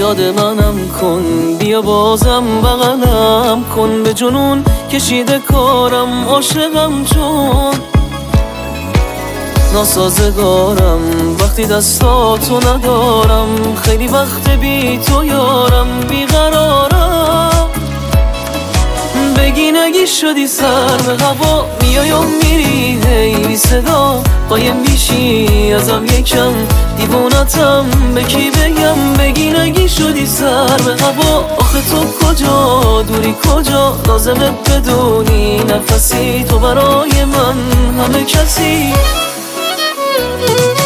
یاد منم کن، بیا بازم بغلم کن، به جنون کشیده کارم، عاشقم چون ناسازگارم، وقتی دستاتو ندارم، خیلی وقت بی تو یارم، بیقرارم. بگی نگی شدی سر به هوا، میای و میری هی بی صدا، قایم میشی ازم یکم، دیوونتم به کی بگم. بگی نگی شدی سر به هوا، آخه تو کجا دوری کجا، لازمه بدونی نفسی تو برای من همه کسی.